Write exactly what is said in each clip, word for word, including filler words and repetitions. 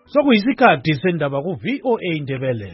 Sokuyisikhathi sendaba ku V O A Indebele.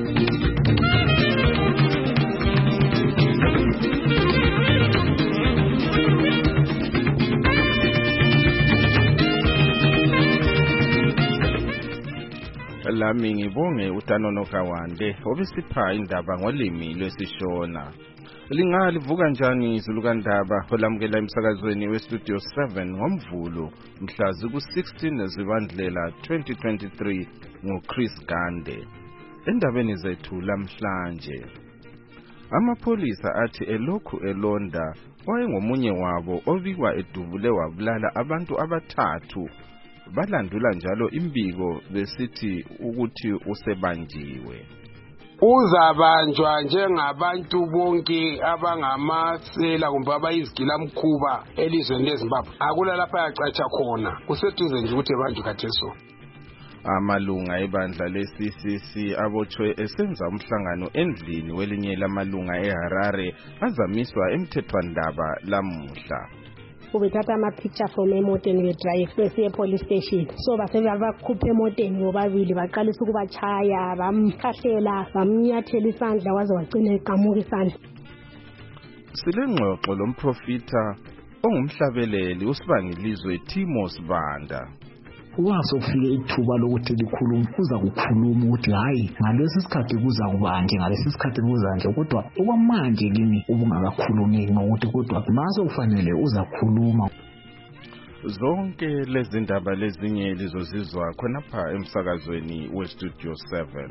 Lami ngibonge uTanono Kawande obisipha indaba ngolimi lwesishona. Lingalivuka kanjani izulu kandaba olamukela emsakazweni weStudio seven ngomvulo mhla ziku sixteen zibandlela twenty twenty-three ngoChris Gande. Endabeni zethu lamhlanje, amapolisa athi elokhu elonda oyengomunye wabo obikwa edubule wabulala abantu abathathu, balandula njalo imbiko besithi ukuthi usebanjiwe. Uzabanjwa njengabantu bonke abangamasela kumbe abayizigilamkhuba elizweni leZimbabwe. Akula lapha yacatsha khona, kuseduze nje ukuthi bantu katheso. Amalunga ebandla le-C C C abotshwe esenza umhlangano endlini welinye lamalunga eHarare azamiswa emthethwandaba lamuhla. Ubethatha ama-picture from emoteni bedrive besiye police station, so basebakhupha emoteni bobabili baqalisa ukubachaya, bamkhahlela, bamnyathela isandla waze wagcina eqamuka isandla. Silengxoxo lomprofita ongumhlabeleli uSibangilizwe Timo Sibanda. Wasofike ithuba lokuthi likhuluma uza kukhuluma ukuthi hayi ngalesi sikhathi kuza kuba nje ngalesi sikhathi kuza nje, kodwa okwamanje kimi ubungakakhulumi ngokuthi kodwa maso kufanele uza kukhuluma. Zonke lezi ndaba lezinye lizozizwa khonapha emsakazweni weStudio seven.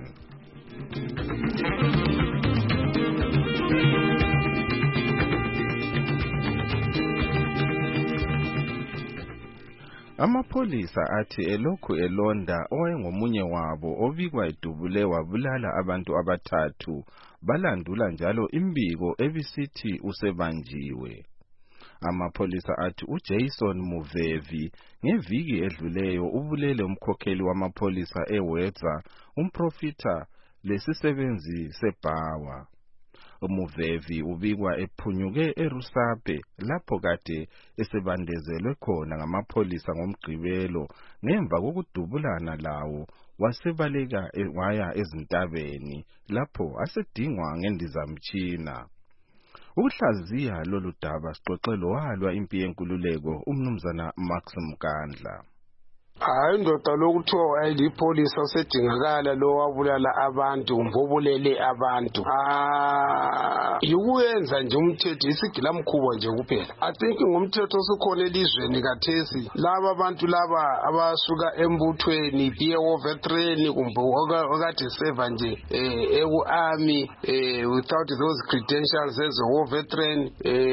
Amapolisa athi elokhu elonda oyengomunye wabo obikwa edubule wabulala abantu abathathu, balandula njalo imbiko ebisithi usebanjiwe. Amapolisa athi uJason Muvevi ngeviki edluleyo ubulele umkhokheli wamapolisa eWedza, umprofita lesisebenzi seBhawa. Umuvevi ubikwa ephunyuke eRusape lapho kade esebandezelwe khona ngamapolisa ngomgqibelo ngemva kokudubulana lawo, wasebaleka waya ezintabeni lapho asedingwa ngendizamtshina. Ukuhlaziya lolu daba sixoxelo walwa impi yenkululeko umnumzana Max Mkandla. Hayi ndoda lokuthiwa ayilipolisa osedingakala lo wabulala abantu mbobulele abantu. Ah, yikuyenza nje umthetho isigilamkhubo nje kuphela. I think ngumthetho osukhona elizweni kathesi, laba abantu laba abasuka embuthweni be war veteran kumbe okade serve nje eh eku army eh without those credentials as a war veteran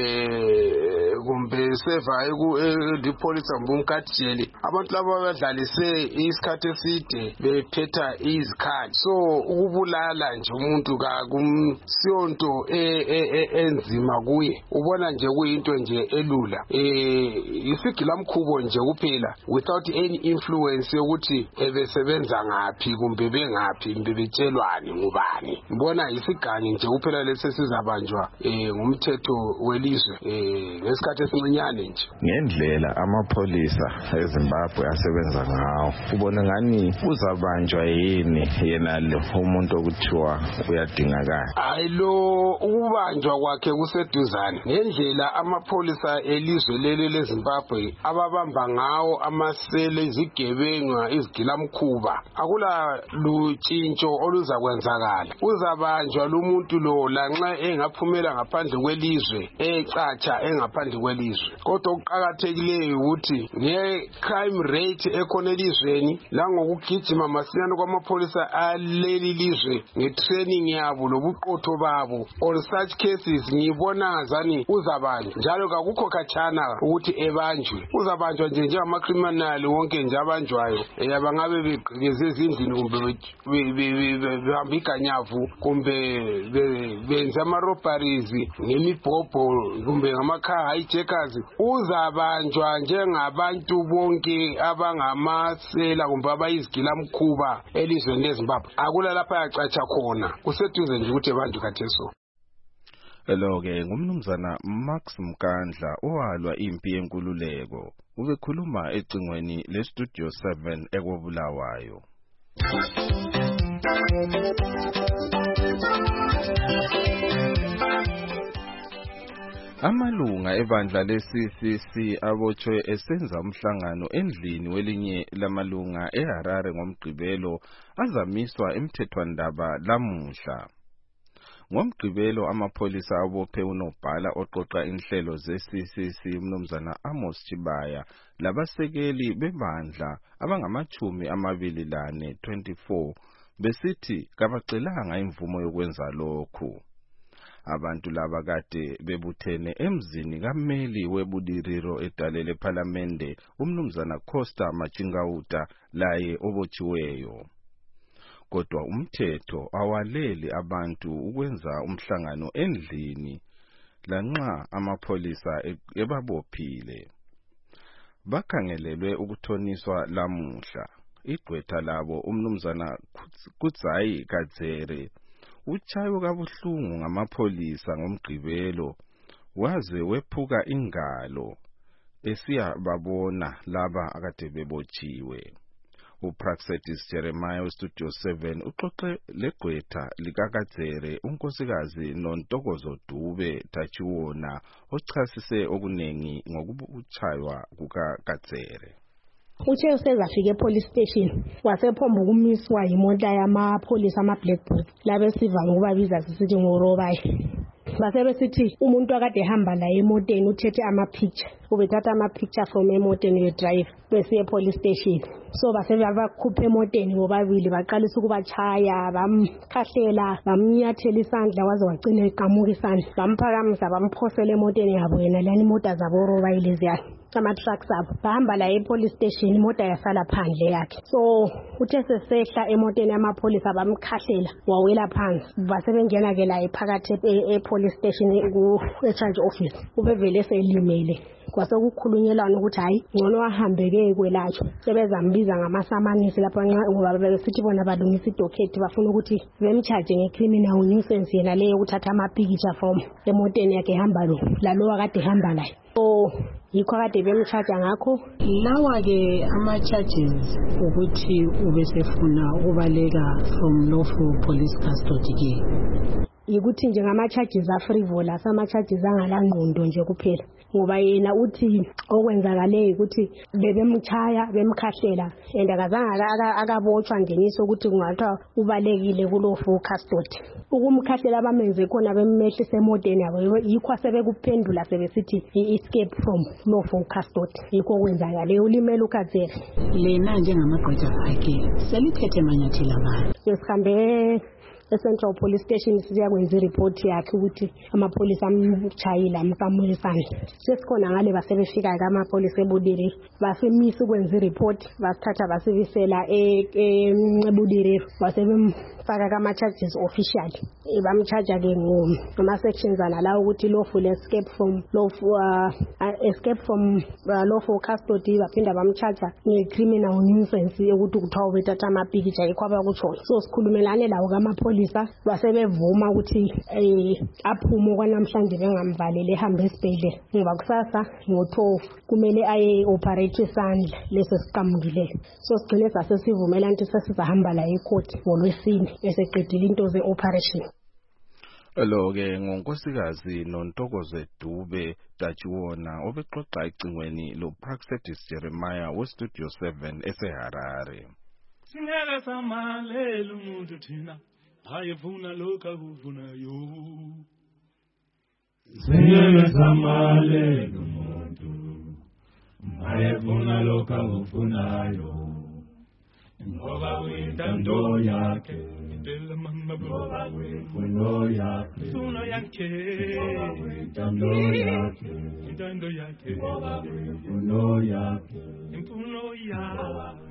eh kumbe serve eku the police mbumkatjeli, abantu laba badlalise isikhathi eside bephetha izikhali. So ukubulala nje umuntu kakumsiyonto enzima kuye, ubona nje kuyinto nje elula. Eh isigilamkhubo nje kuphela without any influence yokuthi ebesebenza ngapi kumbe bengaphi kumbe betshelwane ngubani. Ngibona isigangi nje kuphela lesi sizabanjwa eh ngumthetho welizwe eh ngesikhathi esincinyane nje. Ngendlela amapolisa eZimbabwe asebenza ngawo, ubona ngani uzabanjwa yini yena lo umuntu okuthiwa uyadingakala? Hayi lo ukubanjwa kwakhe kuseduzane ngendlela amapolisa elizwe leli leZimbabwe ababamba ngawo amasele izigebenga izigilamkhuba. Akula lutshintsho oluzakwenzakala. Uzabanjwa lo muntu lo lanxa engaphumela ngaphandle kwelizwe, ecatsha engaphandle kwelizwe. Kodwa okuqhakathekileyo ukuthi nge crime rate ekhona elizweni langokugijima masinyane kwamapolisa aleli lizwe ngetraining yabo lobuqotho babo, all such cases ngibona ngazani uzabanjwa njalo kakukho khatshana ukuthi ebanjwe. Uzabanjwa nje njengamacriminal wonke nje abanjwayo, abangabe begqekeze ezindlini kumbe behamba iganyavu kumbe benza ama-robberies ngemibhobho kumbe ngama-car hijackers. Uzabanjwa njengabantu bonke abangamasela kumbe abayizigilamkhuba elizweni leZimbabwe. Akula lapha yacatsha khona, kuseduze nje ukuthi abantu katheso. Lo-ke ngumnumzana Max Mkandla owalwa impi yenkululeko, ubekhuluma ecingweni leStudio seven ekobulawayo. Amalunga ebandla le-C C C abotshwe esenza umhlangano endlini welinye lamalunga eHarare ngomgqibelo azamiswa emthethwandaba lamuhla. Ngomgqibelo amapholisa abophe unobhala oqoqa inhlelo ze-C C C umnumzana Amos Chibaya labasekeli bebandla abangamachumi amabili lane twenty-four besithi kabacelanga imvumo yokwenza lokhu. Abantu laba kade bebuthene emzini kammeli webudiriro edale lePhalamende umnumzana Costa Machingauta laye obotshiweyo. Kodwa umthetho awaleli abantu ukwenza umhlangano endlini lanxa amapholisa ebabophile. Bakhangelelwe ukuthoniswa lamuhla. Igqwetha labo umnumzana Kutsayi Kadzere uchayo kabuhlungu ngamapholisa ngomgqibelo waze wephuka ingalo esiya babona laba akade bebotshiwe. uPraxedis Jeremiah Studio seven uxoxe legqwetha likakadzere unkosikazi noNtokozo Dube Tachiwona ochasise okunengi ngokubuchaywa kukakadzere. Uthe usezafika epolice station wasephomba ukumiswa imota yamapholisa ama-black box labe siva ngokubabiza sisithi ngorobayi. Base besithi umuntu akade ehamba la emoteni uthethe ama-picture ubethatha ama-picture from emoteni ye-drive besiye epolice station. So base bakhupha emoteni bobabili baqalisa ukubachaya bamkhahlela bamnyathela isandla waze wagcina eqamuka isandla bamphakamisa bamphosela emoteni yabo yena lani imota zabo robayi leziya ama-trucks abo bahamba la epolice station imota yasala phandle yakhe. So uthe sesehla emoteni yamapholisa bamkhahlela wawela phansi basebengena ke la ephakathi epolice station ku-charge office ubevele selimele. Kwase kukhulunyelana ukuthi hayi ngcono ahambeke kwelatshwa sebezambiza ngamasamanisi lapha ngoba besithi bona balungisa idocket bafuna ukuthi bemcharge ngecriminal nuisance yena leyo ukuthatha ama-picture from emoteni yakhe ehamba lo lalowa kade ehamba layo. So yikho kade bemcharge ngakho. Lawa ke ama-charges ukuthi ubesefuna ukubaleka from lawful police custody ke yikuthi nje ngama-charges a-frivolous ama-charges angalangqondo nje kuphela ngoba yena uthi okwenzakale ukuthi bebemchaya bemkhahlela and akazange akabotshwa ngeniso ukuthi kungathiwa ubalekile kulawful custody. Ukumkhahlela bamenze khona bemehlisa emoteni yabo yikho sebekuphendula sebesithi i-escape from lawful custody yikho kwenzakale ulimele ukadzere. Lena njengamagqwetha akhe selithethe manyathela bani? Sesihambe eCentral Police Station siyakwenza ireport yakhe ukuthi amapholisa amchayile amqamule isandla. Sesikhona ngale basebefika ke amapholisa ebudiri basemisa ukwenza ireport basithatha basibisela eBudiri basebemfaka kama charges officially bamcharge ke ngoma sections ana la ukuthi lawful escape from lawful uh, escape from uh, lawful custody baphinda bamcharge ngecriminal nuisance ukuthi kuthiwa ubethatha amapicture yikho abakutsho. So sikhulumelane lawo kamapholisa basebevuma ukuthi eh aphume kwanamhlanje bengamvalele ehambe esibhedlela ngoba kusasa ngo-twelve kumele aye operate isandla leso siqamukileyo. So sigcine sasesivumela ukuthi sesizahamba la ecourt ngolwesine eseqedile into ze-operation. Lo ke ngonkosikazi noNtokozo Dube Tachiwona obexoxa icingweni lo Praxedis Jeremiah weStudio seven eseHarare. Singela samalela umuntu thina ayefuna lokho akufunayo. Singela samalela umuntu ayefuna lokho akufunayo. Ngoba wintando yakhe idela mama ngoba wimfuno yakhe funo yakhe ngoba wintando yakhe intando yakhe ngoba wimfuno yakhe imfuno yakhe.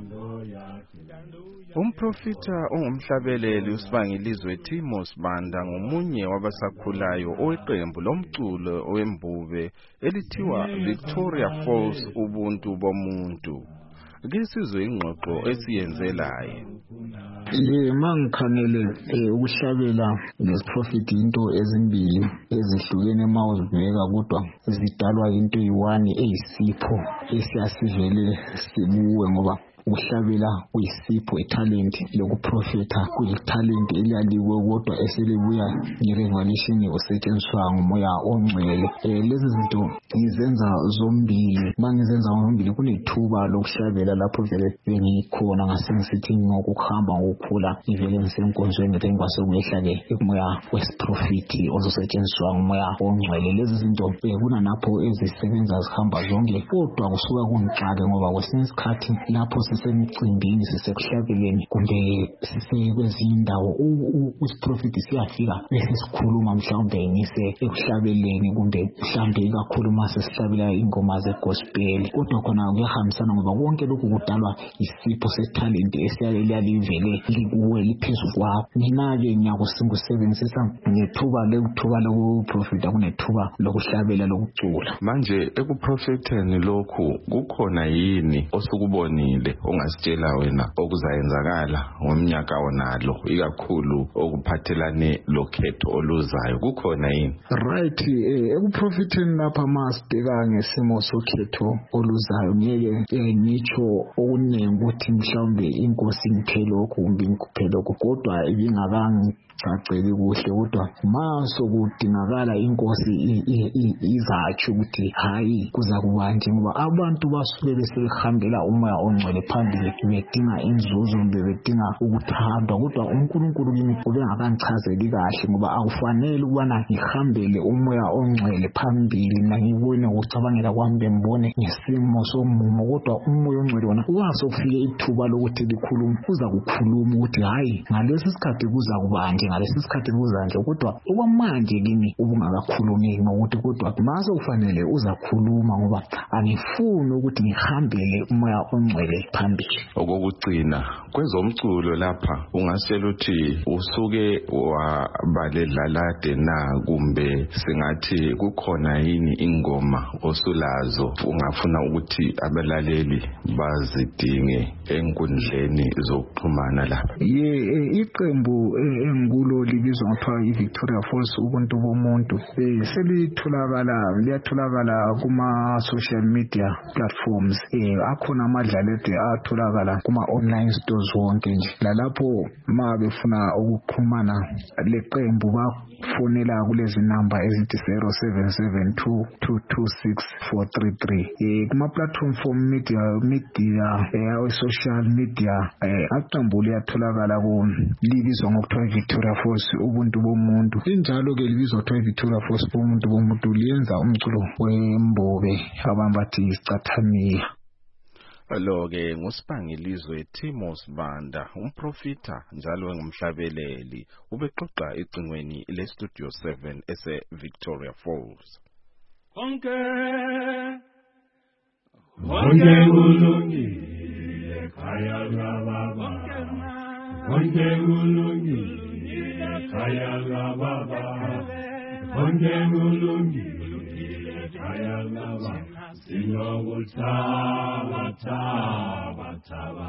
Umprofita ongumhlabeleli usibangilizwe Timos Banda ngomunye wabasakhulayo oweqembu lomculo owembube elithiwa Victoria Falls ubuntu bomuntu. Ke sizwe ingxoxo esiyenzelayo. Le mangikhangele ukuhlabela ngesprofit into ezimbili ezihlukene mawuzibheka kodwa zidalwa into eyi-one eyisipho esiyasivele sibuwe ngoba ukuhlabela kuyisipho italent lokuprofeta kuyitalent eliyaliwe kodwa eselibuya ngerevelation osetshenziswa ngumoya ongcwele. Eh, lezi zinto ngizenza zombili. Mangizenza zombili kunethuba lokuhlabela lapho vele bengikhona ngasengisithi ngokuhamba ngokukhula ivele ngisenkonzweni ngeke ngikwazi ukuyehla ke umoya wesiprofiti ozosetshenziswa ngumoya ongcwele. Lezi zinto kuna napho ezisebenza zihamba zonke kodwa kusuka kungixake ngoba kwesinye isikhathi lapho sisemcimbini sisekuhlabeleni kumbe sisekwezinye indawo usiprofiti siyafika bese sikhuluma mhlawumbe ngise ekuhlabeleni kumbe mhlawumbe kakhulu mase sihlabela ingoma zegospel kodwa khona kuyahambisana ngoba konke lokhu kudalwa isipho setalent esiyalivele likuwe liphezulu kwakho. Mina-ke ngiyakusebenzisa nethuba lethuba lokuprofita kunethuba lokuhlabela lokucula. Manje ekuprofetheni lokhu kukhona yini osukubonile ongasitshela wena okuzayenzakala ngomnyaka onalo ikakhulu okuphathelane lokhetho oluzayo kukhona yini? Right, eh, ekuprofetheni lapha masibheka ngesimo sokhetho oluzayo ngeke ngitsho okuningi ukuthi mhlawumbe inkosi ngiphelokho kumbe ngikuphelokho kodwa ibingakangi caceli kuhle kodwa maso kudingakala inkosi izatsho ukuthi hayi kuza kubanje ngoba abantu basuke besehambela umoya ongcwele phambili bedinga inzuzo bedinga ukuthandwa kodwa uNkulunkulu kimi ubengakangichazeli kahle ngoba akufanele ukubana ngihambele umoya ongcwele phambili mina ngibone ukucabangela kwami bembone ngesimo somumo kodwa umoya ongcwele wona waso ufike ithuba lokuthi likhuluma uza kukhuluma ukuthi hayi ngalesi sikhathi kuza kubanje ngalesi sikhathi kuzanje kodwa okwamanje kimi ubungakakhulumi ngokuthi kodwa maso kufanele uzakhuluma ngoba angifuni ukuthi ngihambele umoya ongcwele phambili. Okokugcina kwezomculo lapha ungasela uthi usuke wabaledlalade na kumbe singathi kukhona yini ingoma osulazo ungafuna ukuthi abalaleli bazidinge enkundleni zokuxhumana lapha? Ye iqembu engikulo libizwa ngapha iVictoria Falls ubuntu bomuntu selitholakala liyatholakala kuma social media platforms eh akhona amadlalede atholakala kuma online stores wonke nje lalapho ma befuna ukuxhumana leqembu bafonela kulezi number ezithi zero seven seven two two two six four three three eh kuma platform for media media eh social media eh aqembu liyatholakala ku libizwa ngokuthiwa Victoria Falls ubuntu bomuntu injalo ke libizwa ngokuthiwa Victoria Falls ubuntu bomuntu liyenza umculo wembobe abambathi isicathamia. Lo ke ngusibangilizwe Timos Banda umprofita njalo ngumhlabeleli ubexoxa icingweni le Studio seven ese Victoria Falls. Konke konke kulungile khaya lababa konke kulungile khaya lababa konke kulungile khaya lababa Sinokuthaba thaba thaba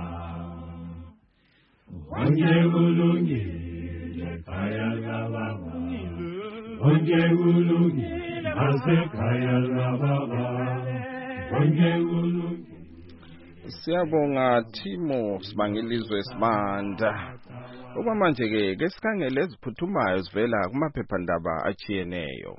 konke kulungile khaya lababa konke kulungile asekhaya lababa konke kulungile. Siyabonga Timo Sibangilizwe Sibanda. Okwamanje ke ke sikhangele eziphuthumayo sivela kumaphephandaba achiyeneyo.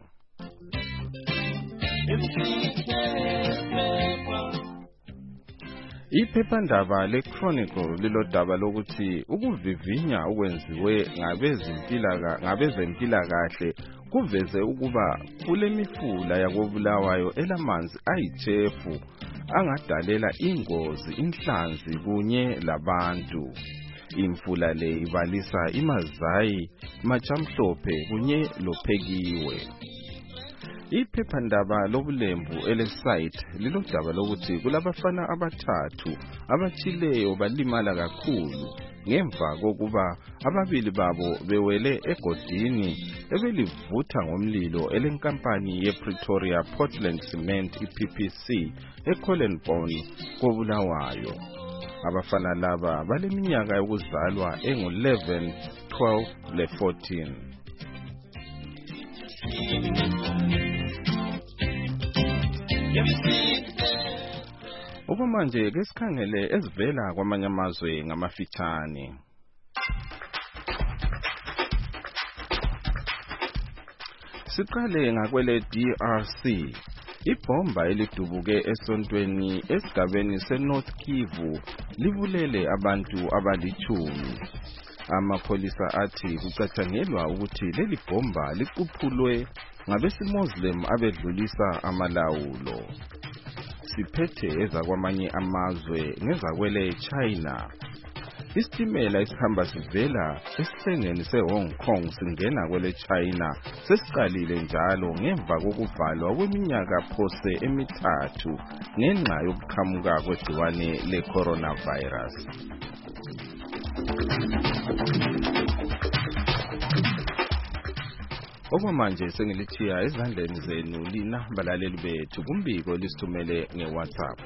Iphephandaba leChronicle lilodaba lokuthi ukuvivinya okwenziwe ngabezempilakahle ngabezempilakahle kuveze ukuba kule mifula yakobulawayo elamanzi ayijefu angadalela ingozi inhlanzi kunye labantu. Imfula le ibalisa iMazayi, Machamhlophe kunye loPhekiwe. Iphephandaba lobulembu elesite lilodaba lokuthi kulabafana abathathu abachileyo balimala kakhulu ngemva kokuba ababili babo bewele egodini ebelivutha ngomlilo elenkampani yePretoria Portland Cement I P P C eCollenbone koBulawayo. Abafana laba baleminyaka yokuzalwa engu eleven, twelve le fourteen. Okwamanje ke sikhangele ezivela kwamanye amazwe ngamafitshane. Siqale ngakwele D R C. Ibhomba elidubuke esontweni esigabeni seNorth Kivu libulele abantu abalichumi. Amapholisa athi kucatshangelwa ukuthi leli bhomba liquphulwe ngabesimoslim abedlulisa amalawulo. Siphethe ezakwamanye amazwe ngezakwele China. Isitimela esihamba sivela esihlengeni se-Hong Kong singena kwele China sesiqalile njalo ngemva kokuvalwa kweminyaka phose emithathu ngenxa yokuqhamuka kwegciwane le-coronavirus. Okwamanje sengilithiya ezandleni zenu lina balaleli bethu kumbiko lisithumele nge-WhatsApp.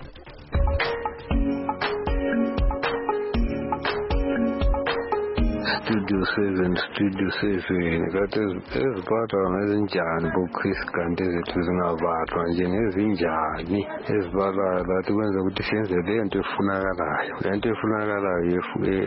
Studio seven, Studio seven. Kati eziphatha ngezinjani boKhris kanti ezethu zingabathwa nje ngezinjani ezibalayo lathi kwenza ukuthi senze le nto efunakalayo. Le nto efunakalayo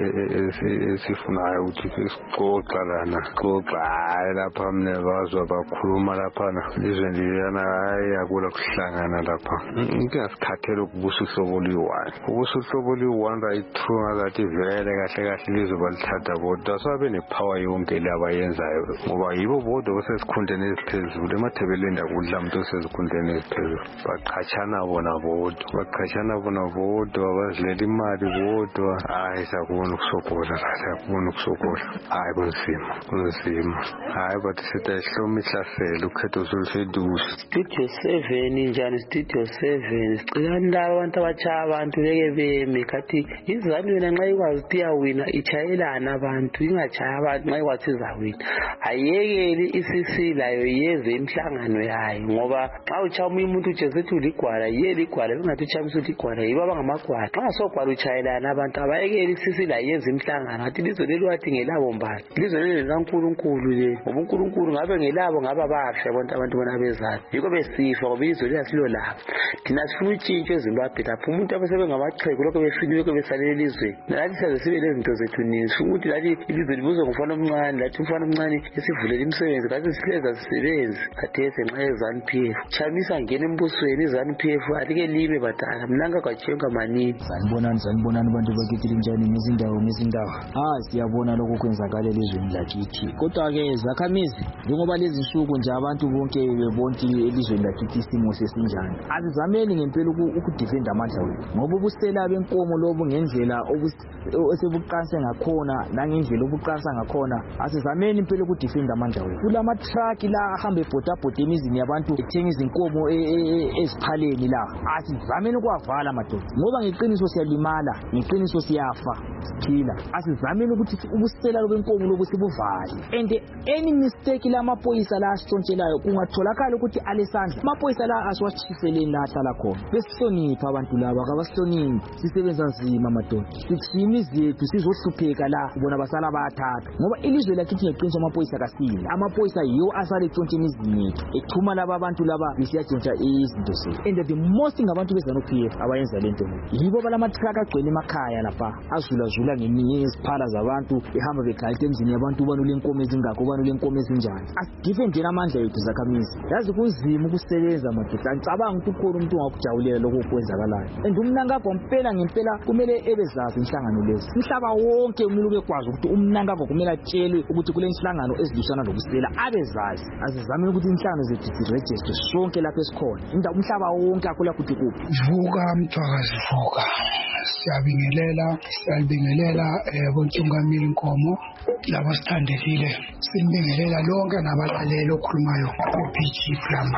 esifunayo ukuthi sixoxa lana. Xoxa hayi lapha mne bazwa bakhuluma laphana. Izwe liyana hayi akula kuhlangana lapha. Into asikhathele ukubusa uhlobo oluyi-one. Ukubusa uhlobo oluyi-one right true ngathi vele kahle kahle lizobalithatha bodwa. Sabe nepower yonke labayenzayo ngoba yibo bodwa osesikhundeni eziphezulu emathebeleni akudla umuntu osesikhundeni eziphezulu baqhatshana bona bodwa baqhatshana bona bodwa bazilela imali bodwa hayi sakubona ukusokola sakubona ukusokola hayi kunzima kunzima hayi bathi sithi isihloma ihlasela ukhetho soluseduze. Studio seven njani Studio seven sicilani laba abantu abachaya abantu beke beme kathi izani wena nxa ikwazi ukuthi iyawina ichayelana abantu ingachaya abantu nxa ikwathi izawina ayekeli isisi layo yeze imhlangano yayo ngoba xa uchaya umuntu ujesethi uligwala yeli igwala bengathi uchamisa uligwala yiba bangamagwala nxa sogwala uchayelana abantu abayekeli isisi layo yeze imhlangano athi lizo lelo wathi ngelabo mbali lizo lelo likaNkulunkulu le ngoba uNkulunkulu ngabe ngelabo ngaba bahle abantu abantu bona bezazi yiko besifa ngoba izwe liyasilo labo thina sifuna utshintsho eZimbabwe lapho umuntu abasebe ngamaxhegu lokho befini lokho besalele elizweni nathi saze sibe lezinto zethu ninzi ukuthi lathi ilizwe libuzwa ngumfana omncane lathi umfana omncane esivulela imisebenzi kathi sihleza sisebenzi kathese nxa eZANU P F chamisa ngene embusweni eZANU P F alike libe badala mnanga kwajenga manini. Sanibonani sanibonani abantu bakithi njani ngezindawo ngezindawo ah siyabona lokho kwenzakala elizweni lakithi kodwa ke zakhamizi njengoba lezi nsuku nje abantu bonke bebonke elizweni lakithi isimo sesinjani azizameni ngempela ukudefenda amandla wethu ngoba ubusela benkomo lobo ngendlela osebuqanse ngakhona nangendlela obuqansa ngakhona asizameni impela ukudefenda amandla wethu kulama truck la ahamba ebhoda bhoda emizini yabantu ethenga izinkomo eziphaleni la asizameni ukwavala madoda ngoba ngeqiniso siyalimala ngeqiniso siyafa siphila asizameni ukuthi ubusela benkomo lobo sibuvale and any mistake la amaphoyisa la asithontshelayo kungatholakala ukuthi alesandla amaphoyisa la asiwachifeleni la ahlala khona besihlonipha abantu laba kabasihloniphi sisebenza nzima madoda sisimizi yethu sizohlupheka la ubona basala bayathatha ngoba ilizwe lakithi ngeqiniso amaphoyisa kasile amaphoyisa yiwo asale ntshontshe emizini yethu ethuma laba abantu laba besiyatshontsha izinto zethu and the most ngabantu beZANU P F abayenza lento yibo balamathruck agcwele emakhaya lapha azulazula ngeminye iziphala zabantu behamba begayita emizini yabantu ubani lenkomo ezingakho ubani lenkomo ezinjani asidefendeni amandla yethu zakhamizi yazi kunzima ukusebenza madoda ngicabanga ukuthi ukhona umuntu ongakujabulela lokho kwenzakalayo and umnankakho mpela ngempela kumele ebezazi inhlangano lezi umhlaba wonke kumele ubekwazi ukuthi umnankakho kumele atshele ukuthi kule nhlangano ezidusana lokusela abezazi azizameni ukuthi inhlangano zethu ziregister sonke lapha esikhona indawo umhlaba wonke akula kuthi kuphi vuka mthwakazi vuka siyabingelela siyabingelela bontungameli Nkomo laba sithandekile sinibingelela lonke nabalaleli okhulumayo ku-P G Plama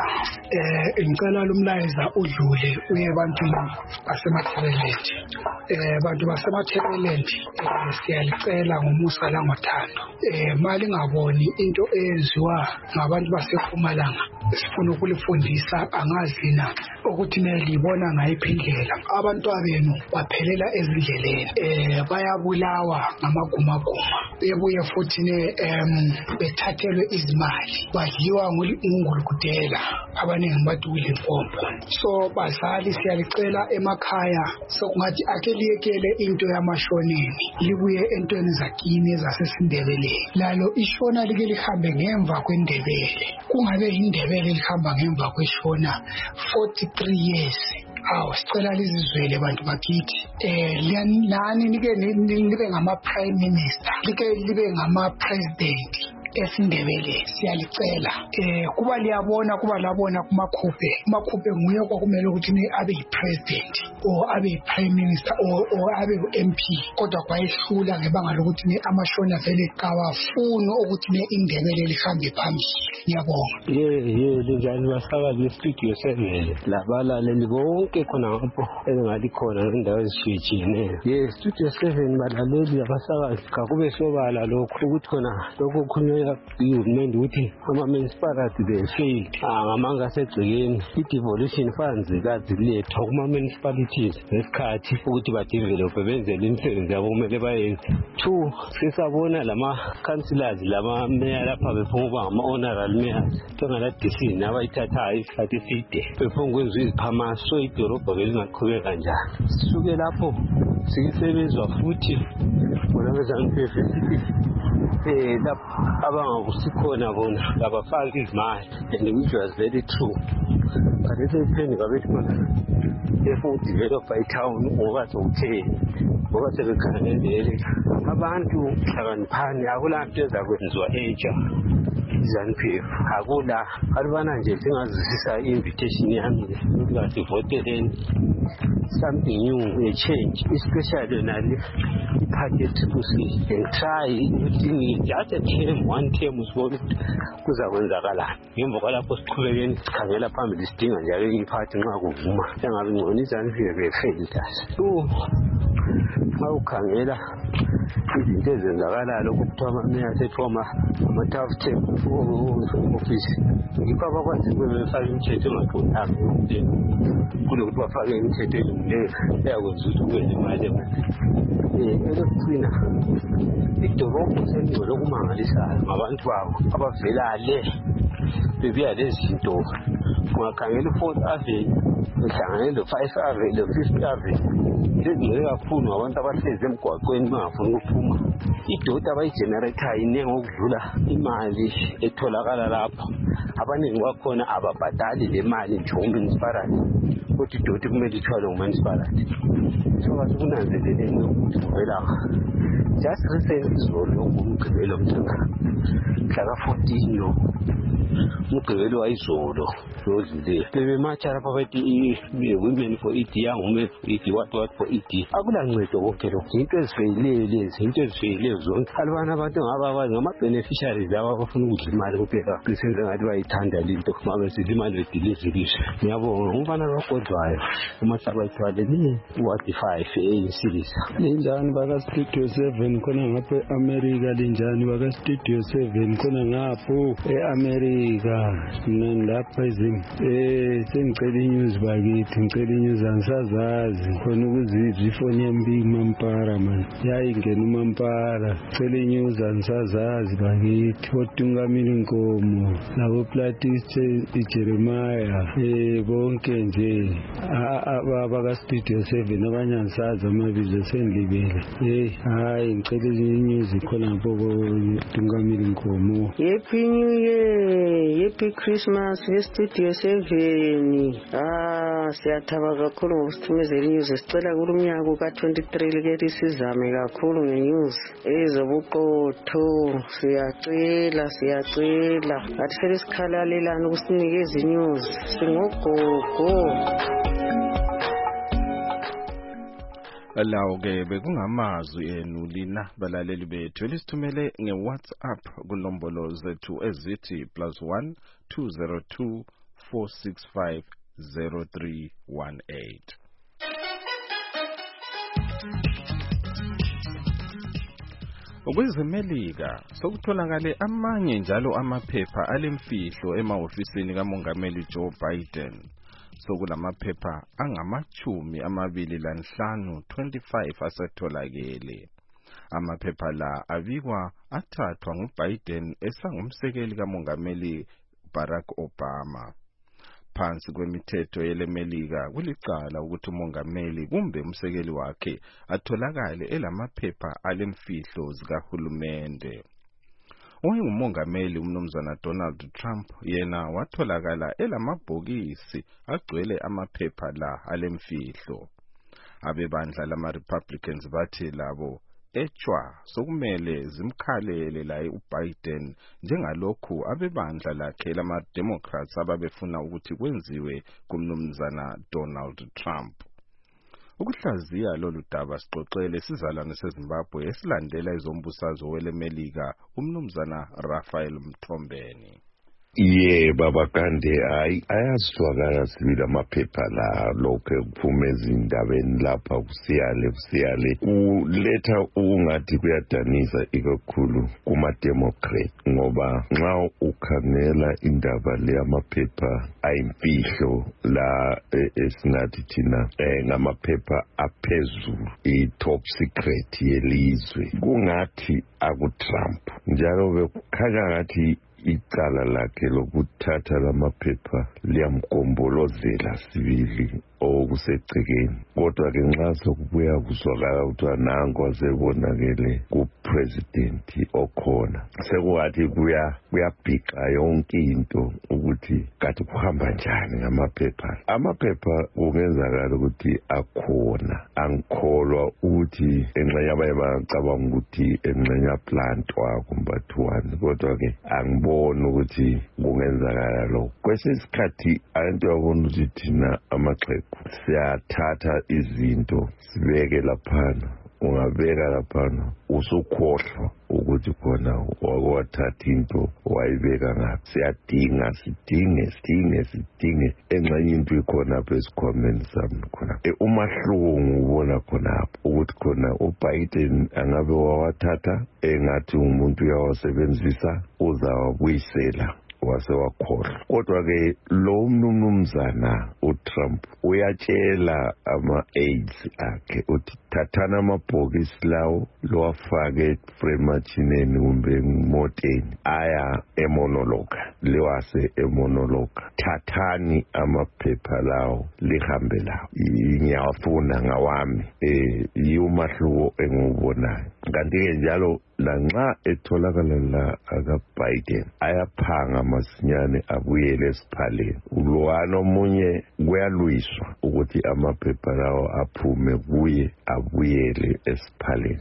eh ngicela umlayeza udlule uye ebantwini basemathebelenti eh abantu basemathebelenti siyalicela ngomu ngomusa langothando. Eh mali ngaboni into eyenziwa ngabantu baseMpumalanga sifuna ukulifundisa angazi na ukuthi nelibona ngayiphi indlela. Abantwabenu baphelela ezindleleni eh bayabulawa ngamagumaguma bebuye futhi ne em bethathelwe izimali badliwa ngungulukudela abaningi bathi uLimpopo. So bazali siyalicela emakhaya sokungathi akeliyekele into yamashoneni libuye entweni zakini ezasesindebeleni. Lalo ishona like lihambe ngemva kwendebele kungabe indebele lihamba ngemva kweshona forty-three years. Awu sicela lizizwele bantu bakithi eh nani nike nibe ngama prime minister like libe ngama president esindebele siyalicela eh kuba liyabona kuba labona kumakhuphe makhuphe nguye kwakumele ukuthi ni abe yipresident or abe prime minister or or abe M P kodwa kwayihlula ngebanga lokuthi ni amashona vele kawafuni ukuthi ni indebele lihambe phambili. Ngiyabonga. ye ye linjani basakazi studio seven labalaleli bonke khona lapho engathi khona indawo ezishiyene ye studio seven balaleli abasakazi kakube sobala lokho ukuthi khona lokho khona uhulumende ukuthi ama-municipality they failed ngamanga asegcekeni i-devolution funds kazilethwa kuma-municipalities ngesikhathi ukuthi badevelophe benzele imisebenzi yabo kumele bayenze. Two, sisabona lama-councillors lama-mayor lapha bephuma ukuba ngama-honorable mayors tongaladi decision abayithathayo isikhathi eside bephuma kwenziwa iziphamaso so idolobha belingaqhubeka kanjani. Sisuke lapho sikisebenzwa futhi bona bezantu sithi eh lapho abangakusikhona bona abafaki izimali and which was very true. But it's a pain kabethi bona if develop town ngoba sokutheni ngoba sebekhangelele abantu hlakaniphani akulanto ezakwenziwa entsha ZANU-P F akula alibana nje singazisisa invitation yami ukuthi voteleni something new, a change, especially nali i-packet kusi and try ukuthi just a term one term usibona kuza kwenzakalani ngemva kwalapho siqhubekeni sikhangela phambili sidinga njalo iphathi nxa kuvuma sengabe ngcono iZANU-P F befailed us. So xa ukhangela izinto ezenzakalayo lokhu kuthiwa amameya asethoma ama-tough term office yikho abakwazi befake imithetho engaqondanga kulokuthi bafake imithetho elungileyo eyakwenza ukuthi kube nemali um elokugcina idolobho sengcono okumangalisayo ngabantu babo abavela le bebuya lezi zinto. Ungakhangela i-Fourth Avenue ehlangane lo-Five Avenue lo-Fifth Avenue lezingcele kakhulu ngabantu abahlezi emgwaqweni bangafuni ukuphuma. Idoti abayigenerator inengi okudlula imali etholakala lapho. Abaningi bakhona ababhadali le mali nje umunicipality kodwa idoti kumele ithwale umunicipality. So kasikunanzeleleni ukuthi kuvela just recently izolo ngumgqibelo mthanga mhla fourteen lo umgqibelo wayizolo lozile bebematsha lapha bathi women for E D, young women for E D, what what for E D. Akulancedo konke lokho into ezifeyile lezi into ezifeyile zonke alibana abantu ngabakwazi ngama-beneficiaries laba abafuna ukudla imali kuphela kusenze ngathi bayithanda linto mabe sithi imali bediliziliswe. Ngiyabonga umfana lwakodwayo umahlaba ithwaleni uwadi five eyinsilisa. Linjani baka studio seven khona ngapha e-America, linjani baka studio seven khona ngapho e-America nalapha izimi eh sengicela inews bakithi ngicela inews angisazazi khona ukuzizwa ifoni yami Mampara man yayingena uMampara ngicela inews angisazazi bakithi otungamile inkomo labo Platist iJeremiah eh bonke nje abaka studio seven abanye angisazi amabizo sendibele eh hayi ngicela inews khona lapho otungamile inkomo. Happy New Year, Happy Christmas, Studio seven. Ah, siyathaba kakhulu ngokusithumezela inews. Sicela kulumnyaka ka twenty-three likethi sizame kakhulu ngenews ezobuqotho. Siyacela siyacela athi sele sikhalalelana ukusinikeza inews singogogo. Lawo ke bekungamazwi enu lina balaleli bethu elisithumele ngeWhatsApp kunombolo zethu ezithi plus one two zero two four six five zero three one eight. Ukwezemelika sokutholakale amanye njalo amaphepha alemfihlo emahofisini kaMongameli Joe Biden. Sokulamaphepha angamachumi amabili lanhlanu twenty-five asetholakele. Amaphepha la abikwa athathwa nguBiden esangumsekeli kaMongameli Barack Obama. Phansi kwemithetho yelemelika kulicala ukuthi umongameli kumbe umsekeli wakhe atholakale elamaphepha alemfihlo zikahulumende. Ongumongameli umnumzana Donald Trump yena watholakala elamabhokisi agcwele amaphepha la alemfihlo. Abebandla lama Republicans bathi labo echwa sokumele zimkhalele la uBiden njengalokhu abebandla lakhe lama Democrats ababefuna ukuthi kwenziwe kumnumzana Donald Trump. Ukuhlaziya lolu daba sixoxele sizalwane seZimbabwe esilandela izombusazwe welemelika umnumzana Raphael Mthombeni. Ye baba kande hayi ayazwakala sibila amaphepha la lokho kuphume ezindabeni lapha kusiyale kusiyale uletha ukungathi kuyadanisa ikakhulu kuma Democrat ngoba nxa ukhangela indaba le amaphepha ayimfihlo la esingathi thina ngamaphepha aphezulu i top secret yelizwe kungathi aku Trump njalo bekukhanya ngathi icala lakhe lokuthatha lamaphepha liyamgombolozela sibili okusegcekeni kodwa ke nxa sokubuya kuzwakala ukuthi nanko asebonakele kupresident okhona sekuwathi kuya kuyabhiqa yonke into ukuthi kathi kuhamba njani ngamaphepha amaphepha kungenzakala ukuthi akhona angikholwa ukuthi engxenye abaye bacabanga ukuthi engxenye aplantwa kumbathuwani kodwa ke angiboni ukuthi kungenzakala lokho kwesikhathi ayinto yabona ukuthi thina amaxhegu siyathatha izinto sibeke laphana ungabeka laphana usukhohlwa ukuthi khona wakwathatha into wayibeka ngaphi siyadinga sidinge sidinge sidinge engxenye into ikhona apha esikhwameni sami khona umahluko ngubona khonapho ukuthi khona uBiden angabe wawathatha engathi umuntu uyawasebenzisa uzawabuyisela wase wakhohlwa kodwa ke lo mnumzana uTrump uyatshela ama aides akhe uthi thathana amabhokisi lawo lowafake fremachineni kumbe moteni aya emonologa lewase emonologa thathani amaphepha lawo lihambe lawo ngiyafuna ngawami eh yumahluko engiwubonayo kanti ke njalo lanxa etholakala la aka Biden ayaphanga masinyane abuyele esiphaleni ulwana omunye kuyalwiswa ukuthi amaphepha lawo aphume kuye abuyele esiphaleni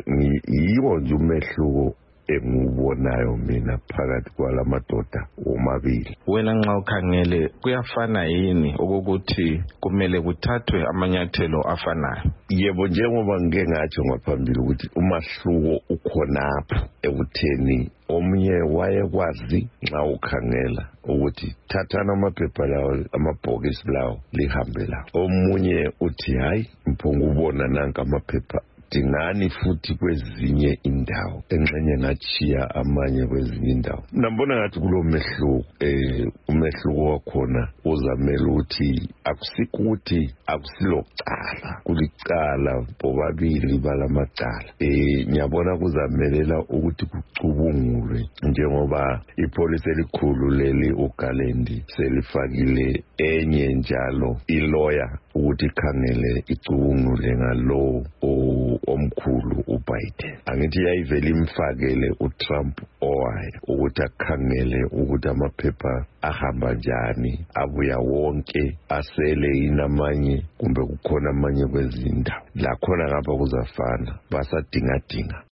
yiwo nje umehluko engiwubonayo mina phakathi kwalamadoda omabili. Wena nxa ukhangele kuyafana yini ukuthi kumele kuthathwe amanyathelo afanayo? Yebo njengoba ngike ngatsho ngaphambili ukuthi umahluko ukhonapho ekutheni omunye wayekwazi nxa ukhangela ukuthi thathana amaphepha lawo amabhokisi lawo lihambe lawo omunye uthi hayi mphunga ubona nanka amaphepha dingani futhi kwezinye indawo engxenye ngatshiya amanye kwezinye indawo nambona ngathi kulomehluko eh umehluko wakhona uzamela ukuthi akusikuthi akusilocala kulicala bobabili balamacala eh ngiyabona kuzamelela ukuthi kucubungulwe njengoba ipolisi elikhulu leli uGalendi selifakile enye njalo ilawyer ukuthi khangele icubungule ngalo omkhulu uBiden angithi yayivela imfakele uTrump owayo ukuthi akhangele ukuthi amaphepha ahamba njani abuya wonke asele inamanye kumbe kukhona amanye kwezindawo la khona ngapha kuzafana basadinga dinga.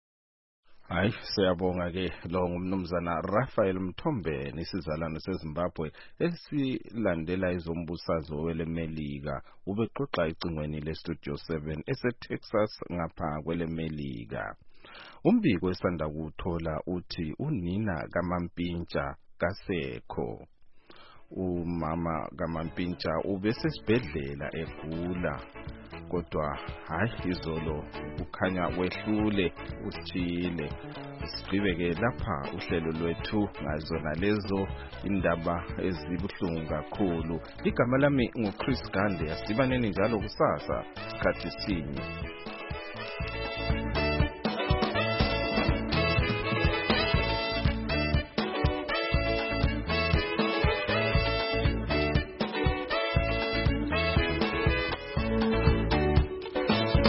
Hayi siyabonga ke lo ngumnumzana Raphael Mthombeni isizalwane seZimbabwe esilandela izombusazo welemelika ubexoxa icingweni le Studio seven eseTexas ngapha kwelemelika. Umbiko esanda kuthola uthi unina kaMampintsha kasekho. Umama kaMampintsha ubesesibhedlela egula kodwa hayi izolo ukhanya wehlule uthile. Sigqibeke lapha uhlelo lwethu ngazona lezo indaba ezibuhlungu kakhulu. Igama lami nguChris Gande, asibaneni njalo kusasa isikhathi sinye.